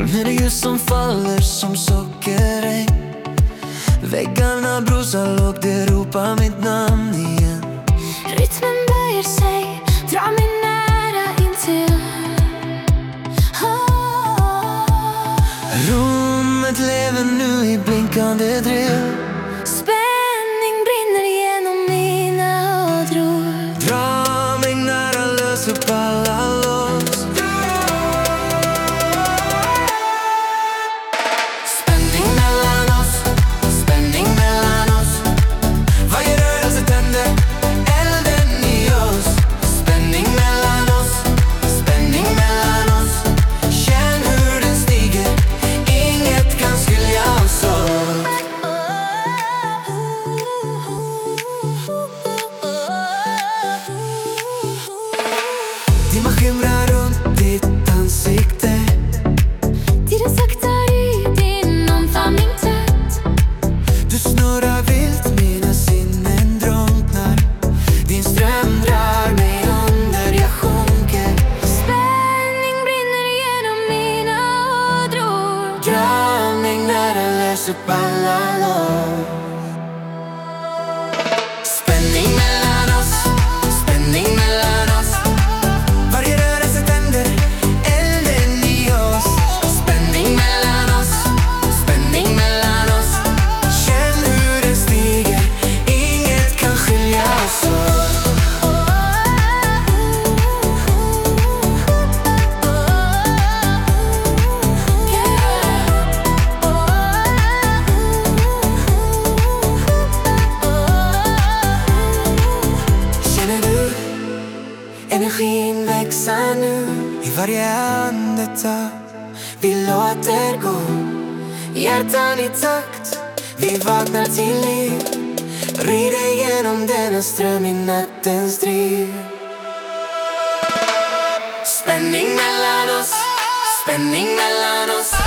Med det ljus som faller som sockerregn. Väggarna brusar lågt, det ropar mitt namn igen. Rytmen böjer sig, drar mig nära intill. Rummet lever nu i blinkande drill. Spänning brinner genom mina ådror. Dra mig nära, lös upp alla lås. Spänning mellan oss, spänning mellan oss. Varje rörelse tänder elden i oss. Spänning mellan oss, spänning mellan oss. Känn hur den stiger, inget kan skilja oss åt. Dimma skimrar runt ditt ansikte. Tiden saktar i din omfamning tätt. Du snurrar vilt, mina sinnen drunknar. Din ström drar mig under, jag sjunker. Spänning brinner genom mina ådror. Dra mig nära, lös upp alla lås. Spänning mellan oss, spänning mellan oss. Varje rörelse tänder elden i oss. Spänning mellan oss, spänning mellan oss. Känn hur den stiger, inget kan skilja oss åt. Känner du energin växa nu? I varje andetag vi låter gå. Hjärtan i takt, vi vaknar till liv. Rider genom denna ström i nattens driv. Spänning mellan oss, spänning mellan oss.